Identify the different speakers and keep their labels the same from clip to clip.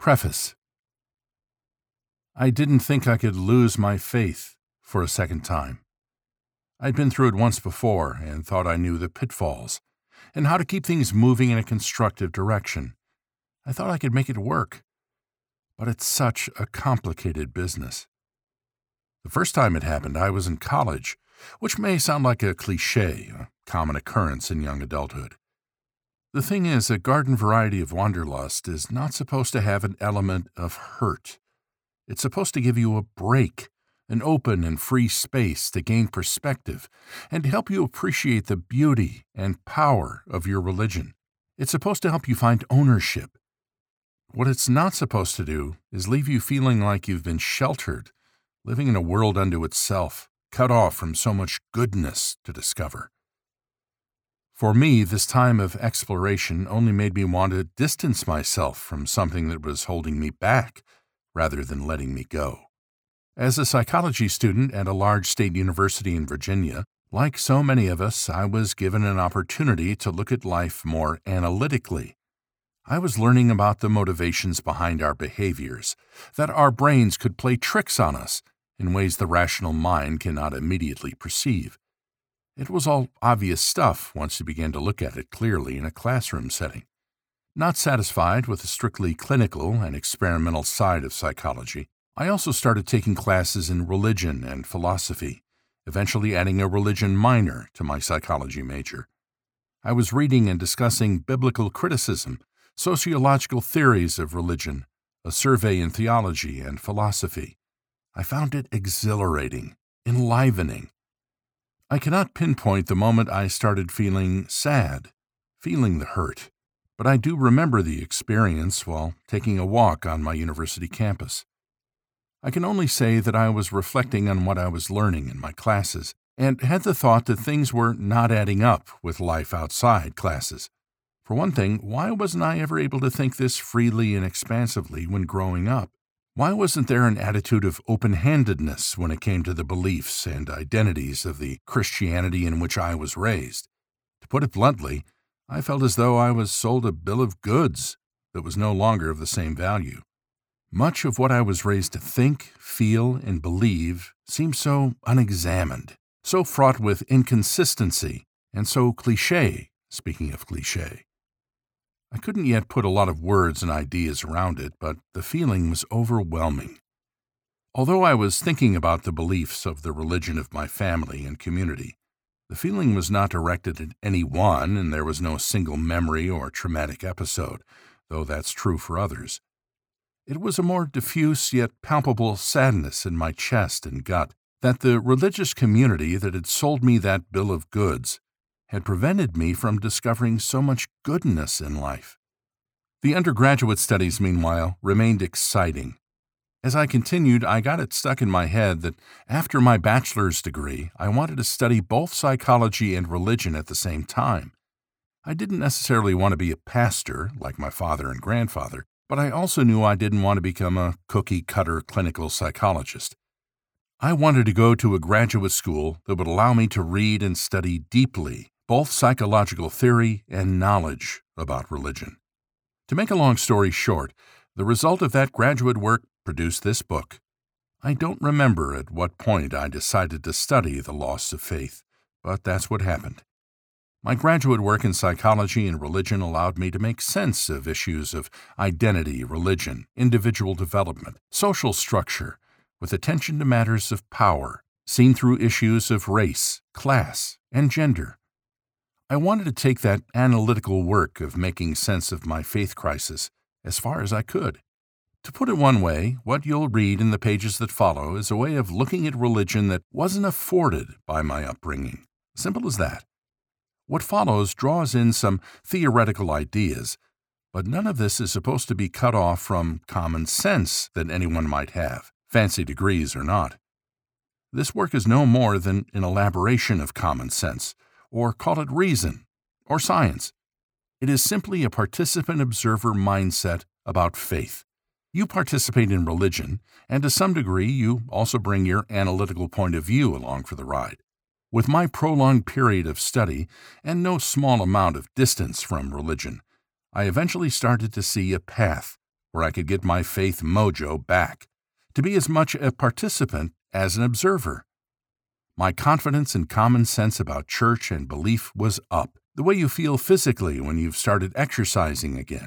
Speaker 1: Preface. I didn't think I could lose my faith for a second time. I'd been through it once before and thought I knew the pitfalls and how to keep things moving in a constructive direction. I thought I could make it work, but it's such a complicated business. The first time it happened, I was in college, which may sound like a cliché, a common occurrence in young adulthood. The thing is, a garden variety of wanderlust is not supposed to have an element of hurt. It's supposed to give you a break, an open and free space to gain perspective and to help you appreciate the beauty and power of your religion. It's supposed to help you find ownership. What it's not supposed to do is leave you feeling like you've been sheltered, living in a world unto itself, cut off from so much goodness to discover. For me, this time of exploration only made me want to distance myself from something that was holding me back rather than letting me go. As a psychology student at a large state university in Virginia, like so many of us, I was given an opportunity to look at life more analytically. I was learning about the motivations behind our behaviors, that our brains could play tricks on us in ways the rational mind cannot immediately perceive. It was all obvious stuff once you began to look at it clearly in a classroom setting. Not satisfied with the strictly clinical and experimental side of psychology, I also started taking classes in religion and philosophy, eventually adding a religion minor to my psychology major. I was reading and discussing biblical criticism, sociological theories of religion, a survey in theology and philosophy. I found it exhilarating, enlivening. I cannot pinpoint the moment I started feeling sad, feeling the hurt, but I do remember the experience while taking a walk on my university campus. I can only say that I was reflecting on what I was learning in my classes and had the thought that things were not adding up with life outside classes. For one thing, why wasn't I ever able to think this freely and expansively when growing up? Why wasn't there an attitude of open-handedness when it came to the beliefs and identities of the Christianity in which I was raised? To put it bluntly, I felt as though I was sold a bill of goods that was no longer of the same value. Much of what I was raised to think, feel, and believe seemed so unexamined, so fraught with inconsistency, and so cliché, speaking of cliché. I couldn't yet put a lot of words and ideas around it, but the feeling was overwhelming. Although I was thinking about the beliefs of the religion of my family and community, the feeling was not directed at any one, and there was no single memory or traumatic episode, though that's true for others. It was a more diffuse yet palpable sadness in my chest and gut that the religious community that had sold me that bill of goods had prevented me from discovering so much goodness in life. The undergraduate studies, meanwhile, remained exciting. As I continued, I got it stuck in my head that after my bachelor's degree, I wanted to study both psychology and religion at the same time. I didn't necessarily want to be a pastor, like my father and grandfather, but I also knew I didn't want to become a cookie-cutter clinical psychologist. I wanted to go to a graduate school that would allow me to read and study deeply both psychological theory and knowledge about religion. To make a long story short, the result of that graduate work produced this book. I don't remember at what point I decided to study the loss of faith, but that's what happened. My graduate work in psychology and religion allowed me to make sense of issues of identity, religion, individual development, social structure, with attention to matters of power, seen through issues of race, class, and gender. I wanted to take that analytical work of making sense of my faith crisis as far as I could. To put it one way, what you'll read in the pages that follow is a way of looking at religion that wasn't afforded by my upbringing. Simple as that. What follows draws in some theoretical ideas, but none of this is supposed to be cut off from common sense that anyone might have, fancy degrees or not. This work is no more than an elaboration of common sense, or call it reason, or science. It is simply a participant-observer mindset about faith. You participate in religion, and to some degree you also bring your analytical point of view along for the ride. With my prolonged period of study and no small amount of distance from religion, I eventually started to see a path where I could get my faith mojo back, to be as much a participant as an observer. My confidence and common sense about church and belief was up, the way you feel physically when you've started exercising again.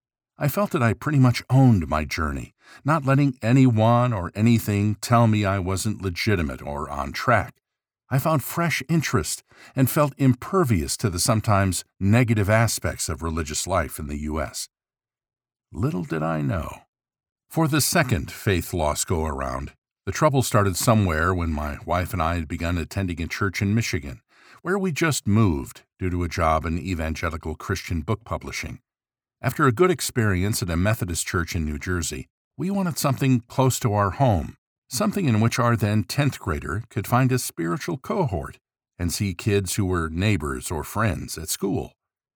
Speaker 1: I felt that I pretty much owned my journey, not letting anyone or anything tell me I wasn't legitimate or on track. I found fresh interest and felt impervious to the sometimes negative aspects of religious life in the U.S. Little did I know. For the second faith loss go-around, the trouble started somewhere when my wife and I had begun attending a church in Michigan, where we just moved due to a job in evangelical Christian book publishing. After a good experience at a Methodist church in New Jersey, we wanted something close to our home, something in which our then 10th grader could find a spiritual cohort and see kids who were neighbors or friends at school.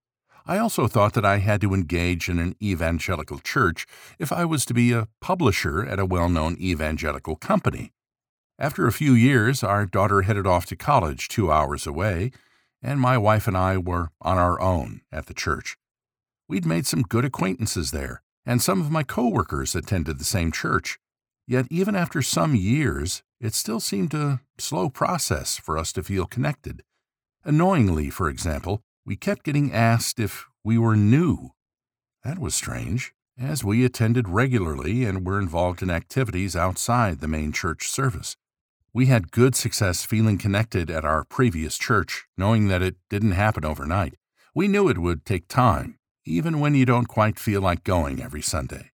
Speaker 1: I also thought that I had to engage in an evangelical church if I was to be a publisher at a well-known evangelical company. After a few years, our daughter headed off to college 2 hours away, and my wife and I were on our own at the church. We'd made some good acquaintances there, and some of my coworkers attended the same church. Yet even after some years, it still seemed a slow process for us to feel connected. Annoyingly, for example, we kept getting asked if we were new. That was strange, as we attended regularly and were involved in activities outside the main church service. We had good success feeling connected at our previous church, knowing that it didn't happen overnight. We knew it would take time, even when you don't quite feel like going every Sunday.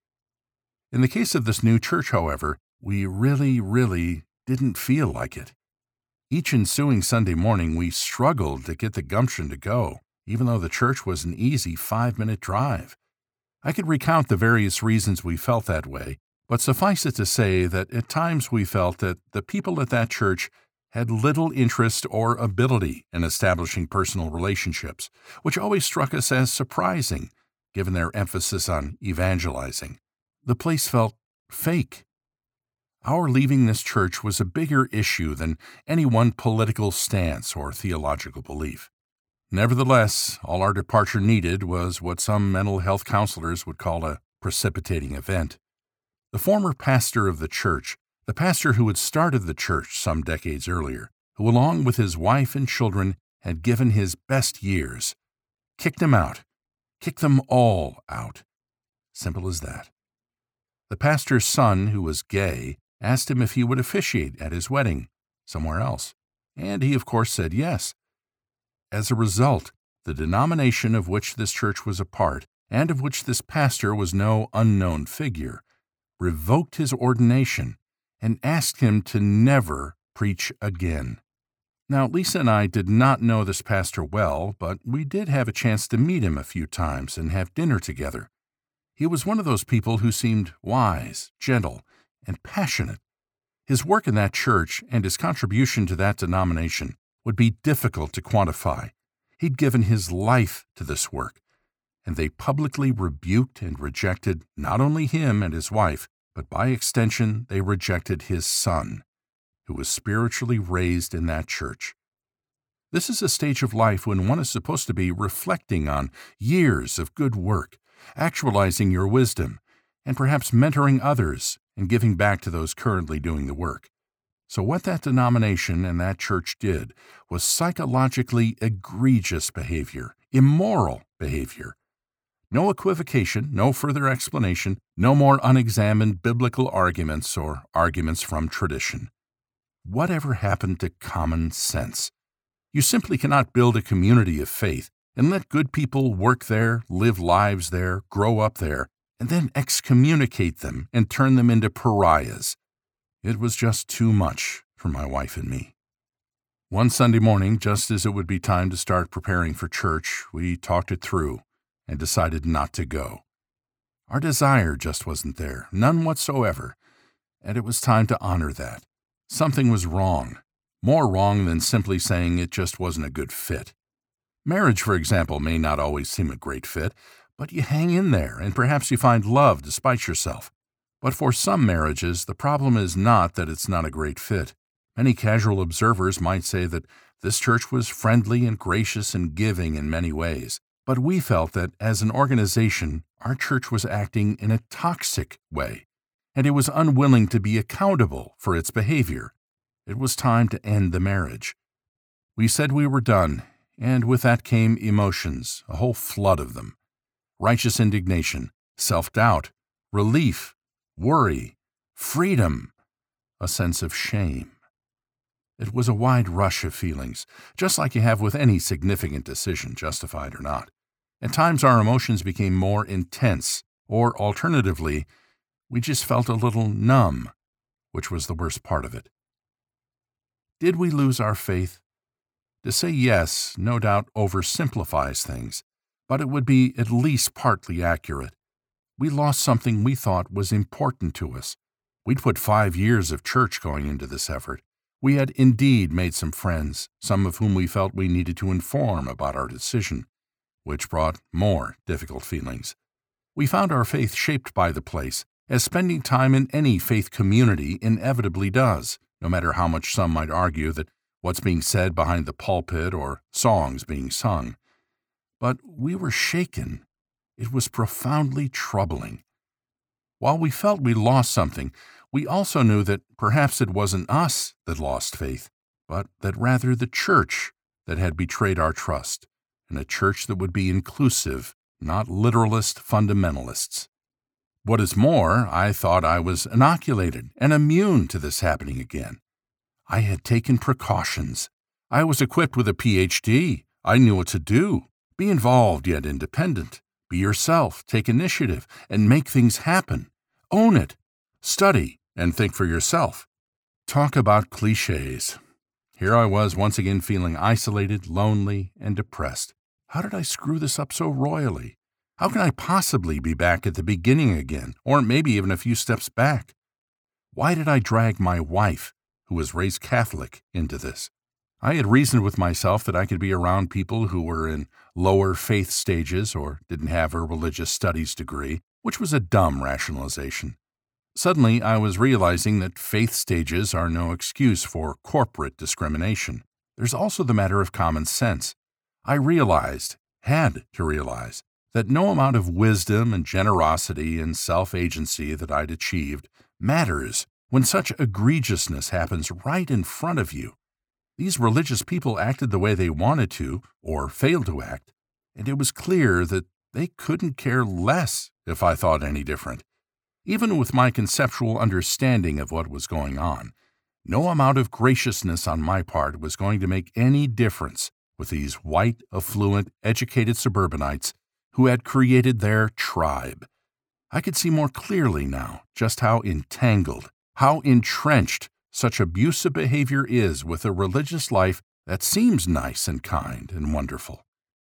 Speaker 1: In the case of this new church, however, we really didn't feel like it. Each ensuing Sunday morning, we struggled to get the gumption to go, even though the church was an easy 5-minute drive. I could recount the various reasons we felt that way, but suffice it to say that at times we felt that the people at that church had little interest or ability in establishing personal relationships, which always struck us as surprising, given their emphasis on evangelizing. The place felt fake. Our leaving this church was a bigger issue than any one political stance or theological belief. Nevertheless, all our departure needed was what some mental health counselors would call a precipitating event. The former pastor of the church, the pastor who had started the church some decades earlier, who along with his wife and children had given his best years, kicked him out, kicked them all out. Simple as that. The pastor's son, who was gay, asked him if he would officiate at his wedding somewhere else, and he of course said yes. As a result, the denomination of which this church was a part, and of which this pastor was no unknown figure, revoked his ordination and asked him to never preach again. Now, Lisa and I did not know this pastor well, but we did have a chance to meet him a few times and have dinner together. He was one of those people who seemed wise, gentle, and passionate. His work in that church and his contribution to that denomination would be difficult to quantify. He'd given his life to this work, and they publicly rebuked and rejected not only him and his wife, but by extension they rejected his son, who was spiritually raised in that church. This is a stage of life when one is supposed to be reflecting on years of good work, actualizing your wisdom, and perhaps mentoring others and giving back to those currently doing the work. So what that denomination and that church did was psychologically egregious behavior, immoral behavior. No equivocation, no further explanation, no more unexamined biblical arguments or arguments from tradition. Whatever happened to common sense? You simply cannot build a community of faith and let good people work there, live lives there, grow up there, and then excommunicate them and turn them into pariahs. It was just too much for my wife and me. One Sunday morning, just as it would be time to start preparing for church, we talked it through and decided not to go. Our desire just wasn't there, none whatsoever, and it was time to honor that. Something was wrong, more wrong than simply saying it just wasn't a good fit. Marriage, for example, may not always seem a great fit, but you hang in there and perhaps you find love despite yourself. But for some marriages, the problem is not that it's not a great fit. Many casual observers might say that this church was friendly and gracious and giving in many ways, But we felt that as an organization, our church was acting in a toxic way, and it was unwilling to be accountable for its behavior. It was time to end the marriage. We said we were done, and with that came emotions, a whole flood of them. Righteous indignation, self-doubt, relief, worry, freedom, a sense of shame. It was a wide rush of feelings, just like you have with any significant decision, justified or not. At times our emotions became more intense, or alternatively, we just felt a little numb, which was the worst part of it. Did we lose our faith? To say yes, no doubt oversimplifies things, but it would be at least partly accurate. We lost something we thought was important to us. We'd put 5 years of church going into this effort. We had indeed made some friends, some of whom we felt we needed to inform about our decision, which brought more difficult feelings. We found our faith shaped by the place, as spending time in any faith community inevitably does, no matter how much some might argue that what's being said behind the pulpit or songs being sung. But we were shaken. It was profoundly troubling. While we felt we lost something, we also knew that perhaps it wasn't us that lost faith, but that rather the church that had betrayed our trust, and a church that would be inclusive, not literalist fundamentalists. What is more, I thought I was inoculated and immune to this happening again. I had taken precautions. I was equipped with a PhD. I knew what to do. Be involved yet independent. Be yourself, take initiative, and make things happen. Own it. Study and think for yourself. Talk about cliches. Here I was once again feeling isolated, lonely, and depressed. How did I screw this up so royally? How can I possibly be back at the beginning again, or maybe even a few steps back? Why did I drag my wife, who was raised Catholic, into this? I had reasoned with myself that I could be around people who were in lower faith stages or didn't have a religious studies degree, which was a dumb rationalization. Suddenly, I was realizing that faith stages are no excuse for corporate discrimination. There's also the matter of common sense. I had to realize, that no amount of wisdom and generosity and self-agency that I'd achieved matters when such egregiousness happens right in front of you. These religious people acted the way they wanted to, or failed to act, and it was clear that they couldn't care less if I thought any different. Even with my conceptual understanding of what was going on, no amount of graciousness on my part was going to make any difference with these white, affluent, educated suburbanites who had created their tribe. I could see more clearly now just how entangled, how entrenched such abusive behavior is with a religious life that seems nice and kind and wonderful.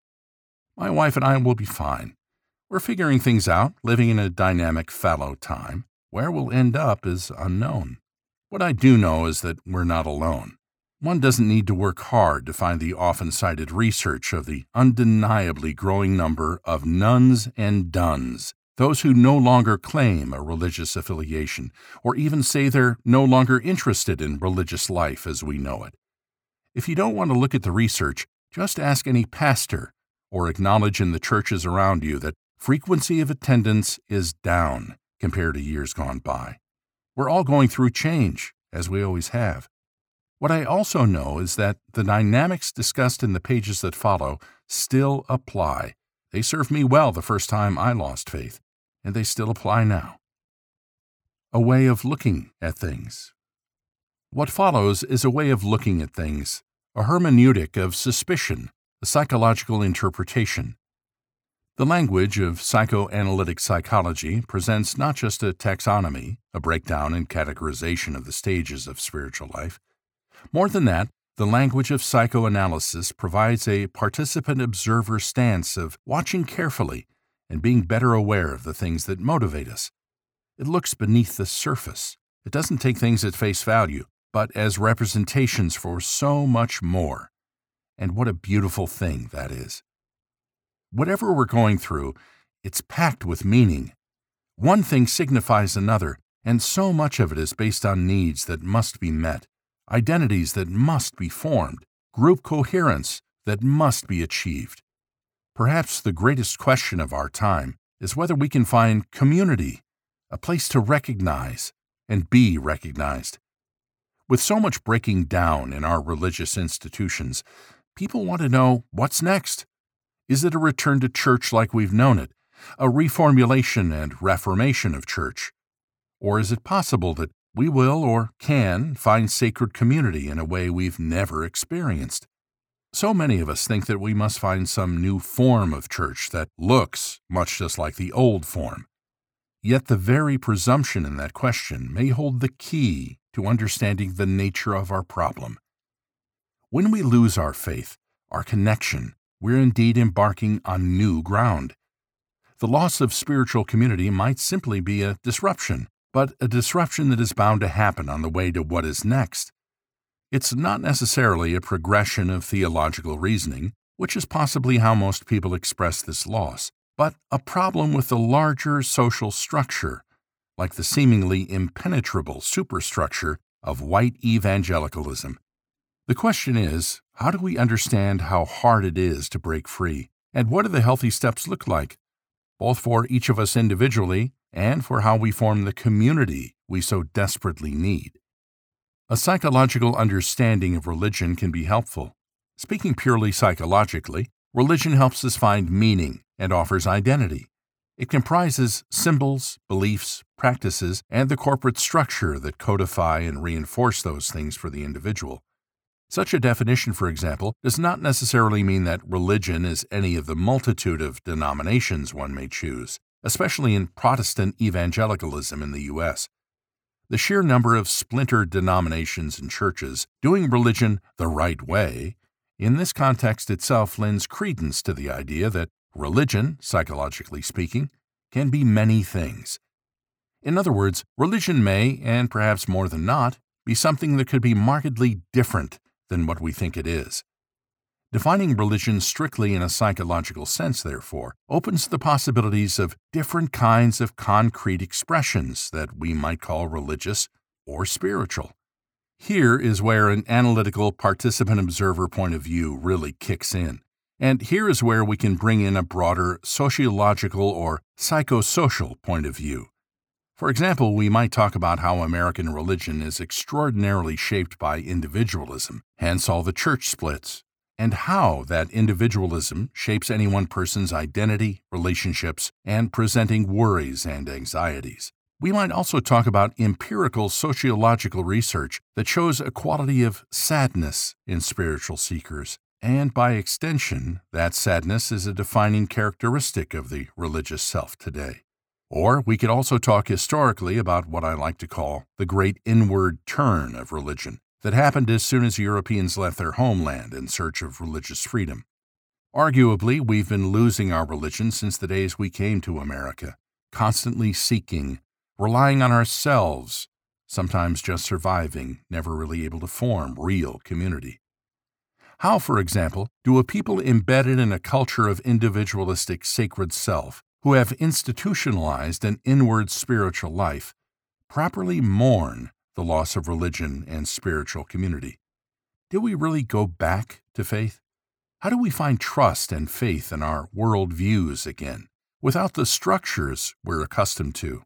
Speaker 1: My wife and I will be fine. We're figuring things out, living in a dynamic fallow time. Where we'll end up is unknown. What I do know is that we're not alone. One doesn't need to work hard to find the often-cited research of the undeniably growing number of nuns and duns, those who no longer claim a religious affiliation, or even say they're no longer interested in religious life as we know it. If you don't want to look at the research, just ask any pastor, or acknowledge in the churches around you that frequency of attendance is down compared to years gone by. We're all going through change, as we always have. What I also know is that the dynamics discussed in the pages that follow still apply. They served me well the first time I lost faith, and they still apply now. A way of looking at things. What follows is a way of looking at things, a hermeneutic of suspicion, a psychological interpretation. The language of psychoanalytic psychology presents not just a taxonomy, a breakdown and categorization of the stages of spiritual life. More than that, the language of psychoanalysis provides a participant-observer stance of watching carefully and being better aware of the things that motivate us. It looks beneath the surface. It doesn't take things at face value, but as representations for so much more. And what a beautiful thing that is. Whatever we're going through, it's packed with meaning. One thing signifies another, and so much of it is based on needs that must be met, identities that must be formed, group coherence that must be achieved. Perhaps the greatest question of our time is whether we can find community, a place to recognize and be recognized. With so much breaking down in our religious institutions, people want to know what's next. Is it a return to church like we've known it, a reformulation and reformation of church? Or is it possible that we will or can find sacred community in a way we've never experienced? So many of us think that we must find some new form of church that looks much just like the old form. Yet the very presumption in that question may hold the key to understanding the nature of our problem. When we lose our faith, our connection, we're indeed embarking on new ground. The loss of spiritual community might simply be a disruption, but a disruption that is bound to happen on the way to what is next. It's not necessarily a progression of theological reasoning, which is possibly how most people express this loss, but a problem with the larger social structure, like the seemingly impenetrable superstructure of white evangelicalism. The question is, how do we understand how hard it is to break free, and what do the healthy steps look like, both for each of us individually and for how we form the community we so desperately need? A psychological understanding of religion can be helpful. Speaking purely psychologically, religion helps us find meaning and offers identity. It comprises symbols, beliefs, practices, and the corporate structure that codify and reinforce those things for the individual. Such a definition, for example, does not necessarily mean that religion is any of the multitude of denominations one may choose, especially in Protestant evangelicalism in the U.S. The sheer number of splintered denominations and churches doing religion the right way, in this context itself lends credence to the idea that religion, psychologically speaking, can be many things. In other words, religion may, and perhaps more than not, be something that could be markedly different than what we think it is. Defining religion strictly in a psychological sense, therefore, opens the possibilities of different kinds of concrete expressions that we might call religious or spiritual. Here is where an analytical participant-observer point of view really kicks in. And here is where we can bring in a broader sociological or psychosocial point of view. For example, we might talk about how American religion is extraordinarily shaped by individualism, hence all the church splits, and how that individualism shapes any one person's identity, relationships, and presenting worries and anxieties. We might also talk about empirical sociological research that shows a quality of sadness in spiritual seekers, and by extension, that sadness is a defining characteristic of the religious self today. Or we could also talk historically about what I like to call the great inward turn of religion that happened as soon as Europeans left their homeland in search of religious freedom. Arguably, we've been losing our religion since the days we came to America, constantly seeking, relying on ourselves, sometimes just surviving, never really able to form real community. How, for example, do a people embedded in a culture of individualistic sacred self, who have institutionalized an inward spiritual life, properly mourn the loss of religion and spiritual community? Do we really go back to faith? How do we find trust and faith in our world views again, without the structures we're accustomed to?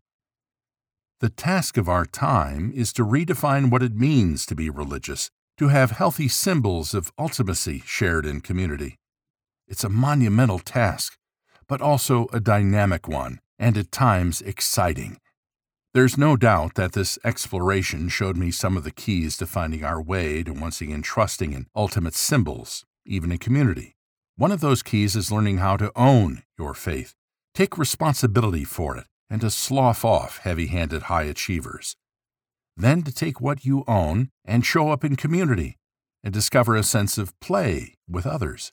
Speaker 1: The task of our time is to redefine what it means to be religious, to have healthy symbols of ultimacy shared in community. It's a monumental task, but also a dynamic one, and at times exciting. There's no doubt that this exploration showed me some of the keys to finding our way to once again trusting in ultimate symbols, even in community. One of those keys is learning how to own your faith, take responsibility for it, and to slough off heavy-handed high achievers. Then to take what you own and show up in community, and discover a sense of play with others.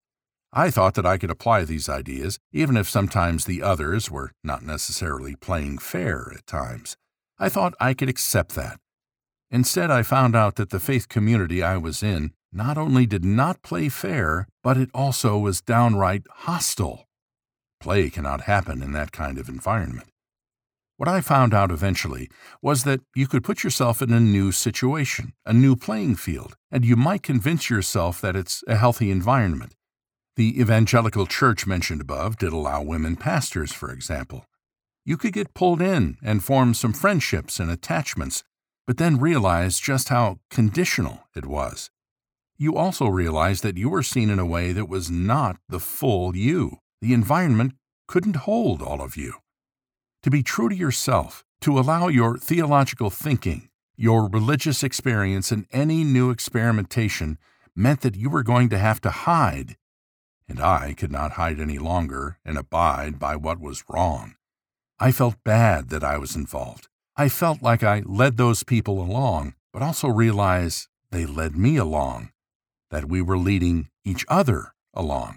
Speaker 1: I thought that I could apply these ideas, even if sometimes the others were not necessarily playing fair at times. I thought I could accept that. Instead, I found out that the faith community I was in not only did not play fair, but it also was downright hostile. Play cannot happen in that kind of environment. What I found out eventually was that you could put yourself in a new situation, a new playing field, and you might convince yourself that it's a healthy environment. The evangelical church mentioned above did allow women pastors, for example. You could get pulled in and form some friendships and attachments, but then realize just how conditional it was. You also realized that you were seen in a way that was not the full you. The environment couldn't hold all of you. To be true to yourself, to allow your theological thinking, your religious experience, and any new experimentation meant that you were going to have to hide. And I could not hide any longer and abide by what was wrong. I felt bad that I was involved. I felt like I led those people along, but also realized they led me along, that we were leading each other along.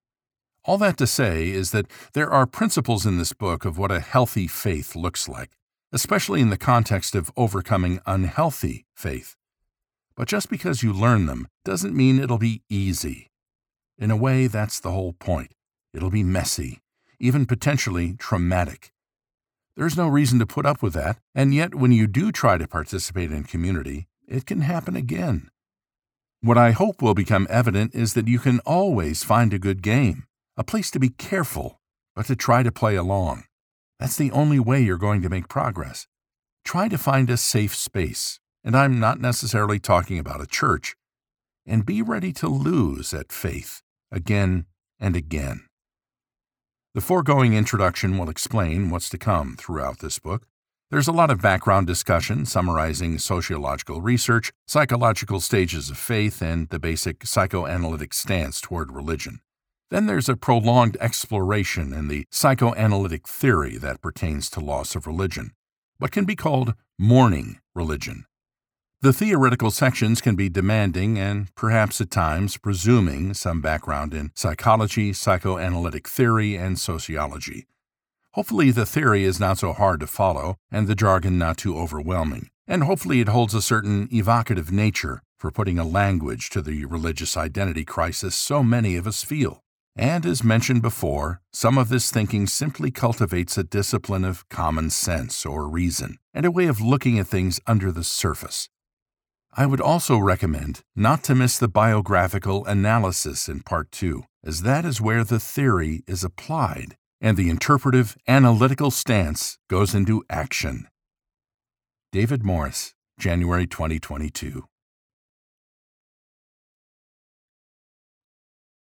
Speaker 1: All that to say is that there are principles in this book of what a healthy faith looks like, especially in the context of overcoming unhealthy faith. But just because you learn them doesn't mean it'll be easy. In a way, that's the whole point. It'll be messy, even potentially traumatic. There's no reason to put up with that, and yet when you do try to participate in community, it can happen again. What I hope will become evident is that you can always find a good game, a place to be careful, but to try to play along. That's the only way you're going to make progress. Try to find a safe space, and I'm not necessarily talking about a church, and be ready to lose at faith again and again. The foregoing introduction will explain what's to come throughout this book. There's a lot of background discussion summarizing sociological research, psychological stages of faith, and the basic psychoanalytic stance toward religion. Then there's a prolonged exploration in the psychoanalytic theory that pertains to loss of religion, what can be called mourning religion. The theoretical sections can be demanding and perhaps at times presuming some background in psychology, psychoanalytic theory, and sociology. Hopefully the theory is not so hard to follow and the jargon not too overwhelming, and hopefully it holds a certain evocative nature for putting a language to the religious identity crisis so many of us feel. And as mentioned before, some of this thinking simply cultivates a discipline of common sense or reason, and a way of looking at things under the surface. I would also recommend not to miss the biographical analysis in Part 2, as that is where the theory is applied, and the interpretive, analytical stance goes into action. David Morris, January 2022.